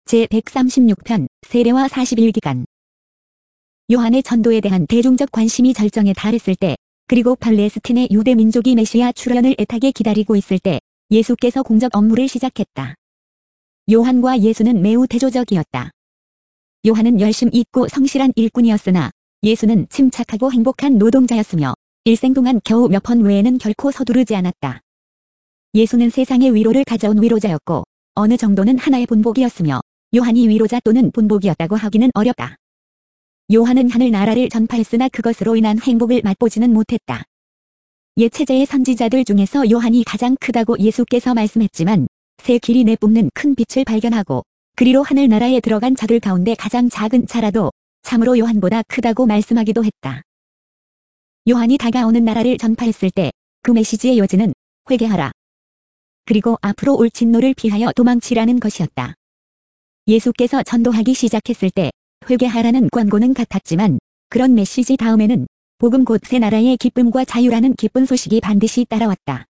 제136편 세례와 40일 기간. 요한의 전도에 대한 대중적 관심이 절정에 달했을 때, 그리고 팔레스틴의 유대 민족이 메시아 출현을 애타게 기다리고 있을 때 예수께서 공적 업무를 시작했다. 요한과 예수는 매우 대조적이었다. 요한은 열심 있고 성실한 일꾼이었으나 예수는 침착하고 행복한 노동자였으며 일생 동안 겨우 몇 번 외에는 결코 서두르지 않았다. 예수는 세상의 위로를 가져온 위로자였고 어느 정도는 하나의 본보기였으며 요한이 위로자 또는 본보기였다고 하기는 어렵다. 요한은 하늘나라를 전파했으나 그것으로 인한 행복을 맛보지는 못했다. 옛 체제의 선지자들 중에서 요한이 가장 크다고 예수께서 말씀했지만 새 길이 내뿜는 큰 빛을 발견하고 그리로 하늘나라에 들어간 자들 가운데 가장 작은 자라도 참으로 요한보다 크다고 말씀하기도 했다. 요한이 다가오는 나라를 전파했을 때 그 메시지의 요지는 회개하라. 그리고 앞으로 올 진노를 피하여 도망치라는 것이었다. 예수께서 전도하기 시작했을 때 회개하라는 권고는 같았지만 그런 메시지 다음에는 복음 곧 새 나라의 기쁨과 자유라는 기쁜 소식이 반드시 따라왔다.